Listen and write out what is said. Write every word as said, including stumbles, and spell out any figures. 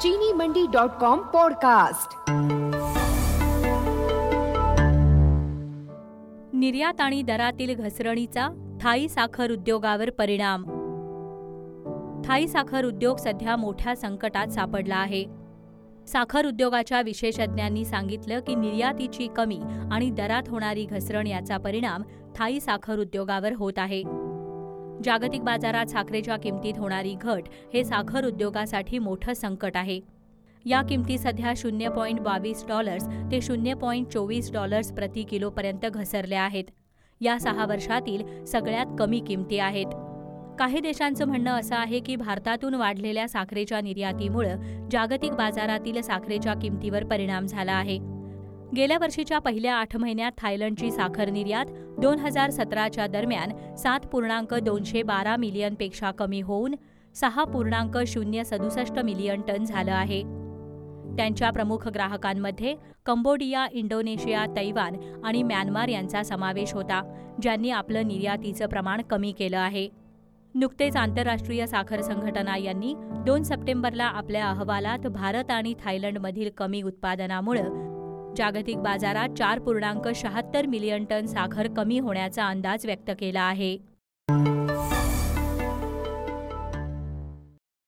चीनी मंडी dot com podcast. निर्यात आणि दरातील घसरणीचा थाई साखर उद्योगावर परिणाम। थाई साखर उद्योग सध्या मोठ्या संकटात सापडला आहे। साखर उद्योगाच्या विशेषज्ञांनी सांगितलं की निर्यातीची कमी आणि दरात होणारी घसरण याचा परिणाम थाई साखर उद्योगावर होत आहे। जागतिक बाजारात साखरेच्या किमतीत होणारी घट हे साखर उद्योगासाठी मोठं संकट आहे। या किमती सध्या शून्य पॉईंट बावीस डॉलर्स ते शून्य पॉईंट चोवीस डॉलर्स प्रति किलोपर्यंत घसरल्या आहेत। या सहा वर्षातील सगळ्यात कमी किमती आहेत। काही देशांचं म्हणणं असं आहे की भारतातून वाढलेल्या साखरेच्या निर्यातीमुळे जागतिक बाजारातील साखरेच्या किमतीवर परिणाम झाला आहे। गेल्या वर्षीच्या पहिल्या आठ महिन्यात थायलंडची साखर निर्यात दोन हजार सतराच्या दरम्यान सात पूर्णांक दोनशे बारा मिलियनपेक्षा कमी होऊन सहा पूर्णांक शून्य सदुसष्ट मिलियन टन झालं आहे। त्यांच्या प्रमुख ग्राहकांमध्ये कंबोडिया, इंडोनेशिया, तैवान आणि म्यानमार यांचा समावेश होता, ज्यांनी आपलं निर्यातीचं प्रमाण कमी केलं आहे। नुकतेच आंतरराष्ट्रीय साखर संघटना यांनी दोन सप्टेंबरला आपल्या अहवालात भारत आणि थायलंडमधील कमी उत्पादनामुळे जागतिक बाजारात चार पूर्णांक शहात्तर मिलियन टन साखर कमी होण्याचा अंदाज व्यक्त केला आहे।